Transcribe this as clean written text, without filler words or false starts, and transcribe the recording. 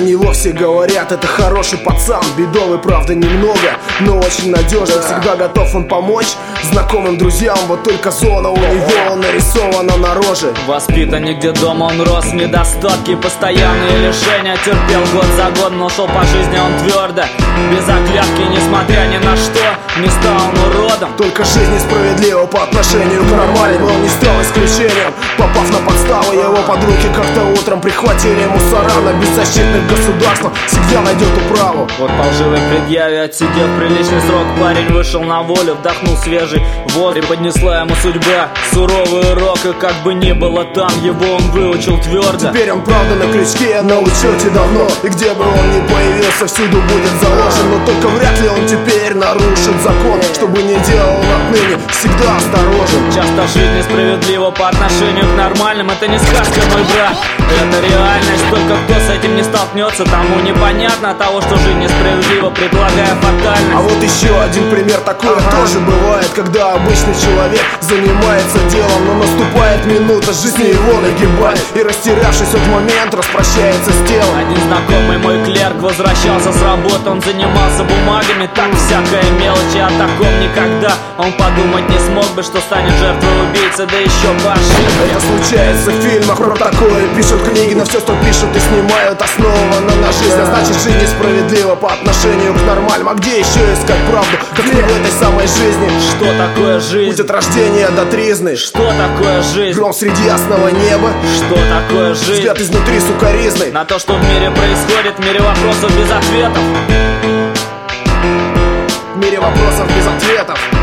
него все говорят: это хороший пацан, бедовый, правда, немного, но очень надежный. Всегда готов он помочь знакомым, друзьям. Вот только зона у него нарисована на роже. Воспитанник, где дома он рос, недостатки, постоянные лишения терпел год за годом, но шел по жизни он твердо, без оглядки, несмотря ни на что, не стал он уродом. Только жизнь несправедлива по отношению к нормальным, он не стал исключением. Попав на подставу, его подруги как-то утром прихватили мусора. На беззащитных государствах всегда найдет управу. Вот по лживой предъяве, отсидев приличный срок, парень вышел на волю, вдохнул свежий воздух. Преподнесла ему судьба суровый урок, и как бы ни было там, его он выучил твердо. Теперь он правда на крючке, на учете давно, и где бы он ни появился, всюду будет заложен. Но только вряд ли он теперь нарушит закон. Что бы ни делал он отныне, всегда осторожен. Часто жизнь несправедлива по отношению к нормальным. Это не сказка, мой брат, это реальность. Только кто с этим не столкнется, тому непонятно того, что жизнь несправедлива, предлагая фатальность. А вот еще один пример, такое тоже бывает, когда обычный человек занимается делом, но наступает минута, жизнь его нагибает, и растерявшись от момента, распрощается с телом. Один знакомый мой клерк возвращался с работы, он занимался бумагами, так всякая мелочь, и о таком никогда он подумать не смог бы, что станет жертвой убийцы, да еще по ошибке. Это случается в фильмах, про такое пишут книги, но все, что пишут и снимают, основано на жизни. А значит, жизнь несправедлива по отношению к нормальным. А где еще искать правду, как не в этой самой жизни? Что такое жизнь? Путь от рождения до тризны. Что такое жизнь? Гром среди ясного неба. Что такое жизнь? Взгляд изнутри сукоризный на то, что в мире происходит, в мире вопросов без ответов. В мире вопросов без ответов.